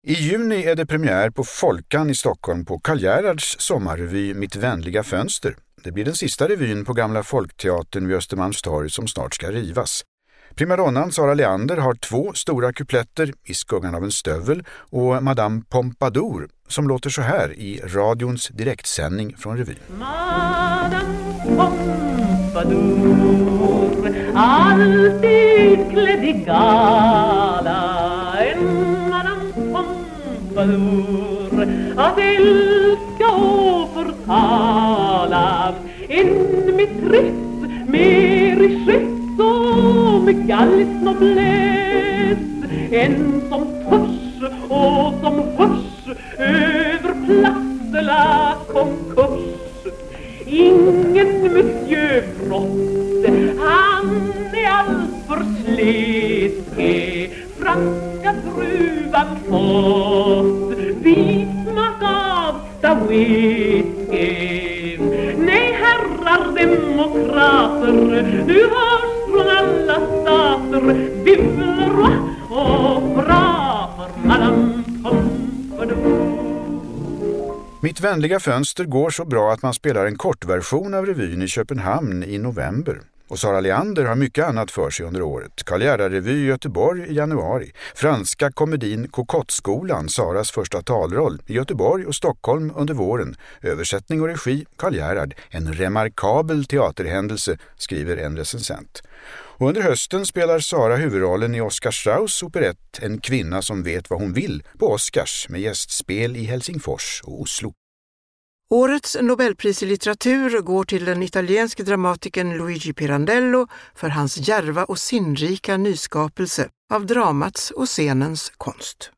I juni är det premiär på Folkan i Stockholm på Karl Gerhards sommarrevy Mitt vänliga fönster. Det blir den sista revyn på gamla Folkteatern vid Östermalmstorg som snart ska rivas. Primadonnan Sara Leander har 2 stora kupletter, I skuggan av en stövel och Madame Pompadour, som låter så här i radions direktsändning från revyn. Madame Pompadour, alltid klädd i gala, en Madame Pompadour, att älska och förtala, en med triss, med richess och med gallis noblesse, en som törs och som hörs över Place de la Concorde. Ingen monsieur Frost, han är alltför slet, franska druvan fått, vismak av stavwhisky. Nej, herrar demokrater, nu hörs från alla stater, vive le roi och bra för Madame Pompadour. Mitt vänliga fönster går så bra att man spelar en kortversion av revyn i Köpenhamn i november. Och Sara Leander har mycket annat för sig under året. Karl Gerhard-revy i Göteborg i januari. Franska komedin Kokottskolan, Saras första talroll, i Göteborg och Stockholm under våren. Översättning och regi Karl Gerhard. En remarkabel teaterhändelse, skriver en recensent. Och under hösten spelar Sara huvudrollen i Oskar Strauss operett En kvinna som vet vad hon vill på Oscars med gästspel i Helsingfors och Oslo. Årets Nobelpris i litteratur går till den italienske dramatikern Luigi Pirandello för hans djärva och sinnrika nyskapelse av dramats och scenens konst.